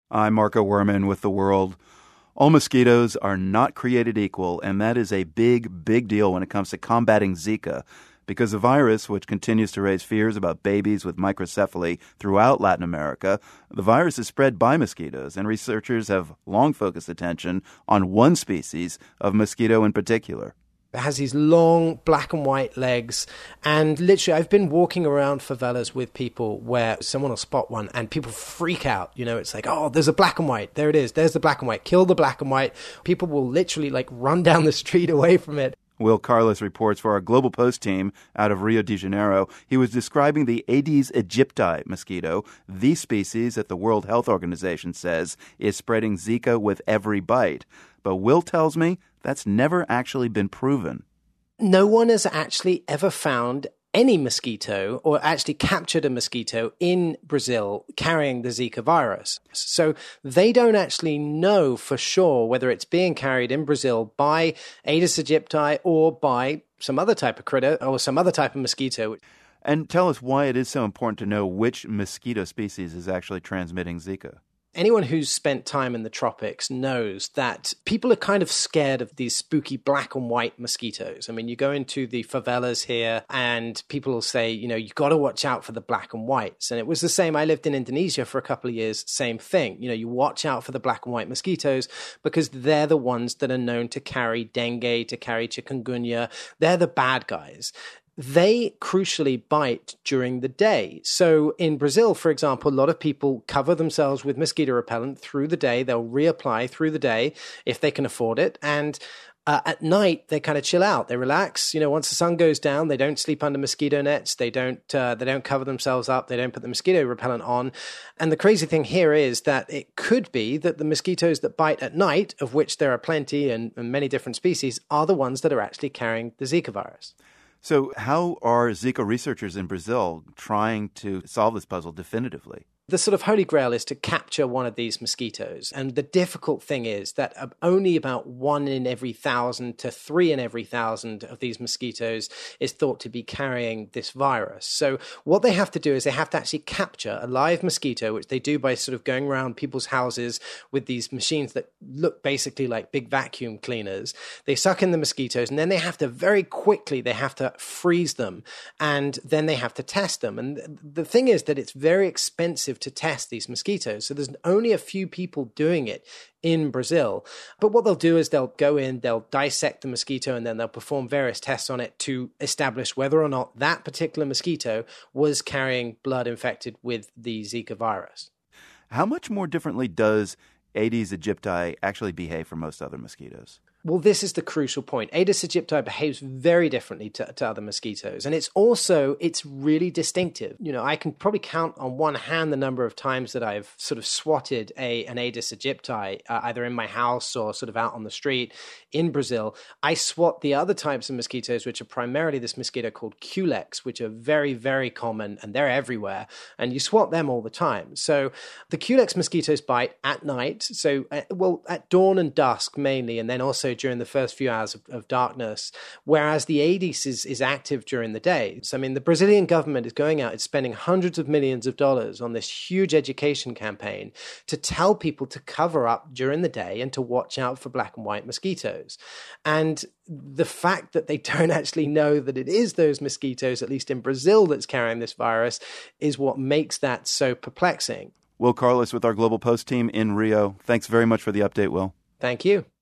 I'm Marco Werman with The World. All mosquitoes are not created equal, and that is a big, big deal when it comes to combating Zika, because the virus, which continues to raise fears about babies with microcephaly throughout Latin America, the virus is spread by mosquitoes, and researchers have long focused attention on one species of mosquito in particular. It has these long black and white legs, and literally I've been walking around favelas with people where someone will spot one and people freak out. You know, it's like, oh, there's a black and white. There it is. There's the black and white. Kill the black and white. People will literally run down the street away from it. Will Carlos reports for our Global Post team out of Rio de Janeiro. He was describing the Aedes aegypti mosquito, the species that the World Health Organization says is spreading Zika with every bite. But Will tells me that's never actually been proven. No one has actually ever found any mosquito or actually captured a mosquito in Brazil carrying the Zika virus. So they don't actually know for sure whether it's being carried in Brazil by Aedes aegypti or by some other type of critter or some other type of mosquito. And tell us why it is so important to know which mosquito species is actually transmitting Zika. Anyone who's spent time in the tropics knows that people are kind of scared of these spooky black and white mosquitoes. I mean, you go into the favelas here and people will say, you know, you got to watch out for the black and whites. And it was the same. I lived in Indonesia for a couple of years, same thing. You know, you watch out for the black and white mosquitoes because they're the ones that are known to carry dengue, to carry chikungunya. They're the bad guys. They crucially bite during the day. So in Brazil, for example, a lot of people cover themselves with mosquito repellent through the day. They'll reapply through the day if they can afford it. And at night, they kind of chill out. They relax. You know, once the sun goes down, they don't sleep under mosquito nets. They don't cover themselves up. They don't put the mosquito repellent on. And the crazy thing here is that it could be that the mosquitoes that bite at night, of which there are plenty and many different species, are the ones that are actually carrying the Zika virus. So how are Zika researchers in Brazil trying to solve this puzzle definitively? The sort of holy grail is to capture one of these mosquitoes. And the difficult thing is that only about 1 in every 1,000 to 3 in every 1,000 of these mosquitoes is thought to be carrying this virus. So what they have to do is they have to actually capture a live mosquito, which they do by sort of going around people's houses with these machines that look basically like big vacuum cleaners. They suck in the mosquitoes, and then they have to very quickly, they have to freeze them, and then they have to test them. And the thing is that it's very expensive to test these mosquitoes. So there's only a few people doing it in Brazil. But what they'll do is they'll go in, they'll dissect the mosquito, and then they'll perform various tests on it to establish whether or not that particular mosquito was carrying blood infected with the Zika virus. How much more differently does Aedes aegypti actually behave from most other mosquitoes? Well, this is the crucial point. Aedes aegypti behaves very differently to other mosquitoes. And it's really distinctive. You know, I can probably count on one hand the number of times that I've sort of swatted an Aedes aegypti, either in my house or sort of out on the street in Brazil. I swat the other types of mosquitoes, which are primarily this mosquito called Culex, which are very, very common, and they're everywhere. And you swat them all the time. So the Culex mosquitoes bite at night. So, at dawn and dusk mainly, and then also during the first few hours of darkness, whereas the Aedes is active during the day. So, I mean, the Brazilian government is going out, it's spending hundreds of millions of dollars on this huge education campaign to tell people to cover up during the day and to watch out for black and white mosquitoes. And the fact that they don't actually know that it is those mosquitoes, at least in Brazil, that's carrying this virus, is what makes that so perplexing. Will Carlos with our Global Post team in Rio. Thanks very much for the update, Will. Thank you.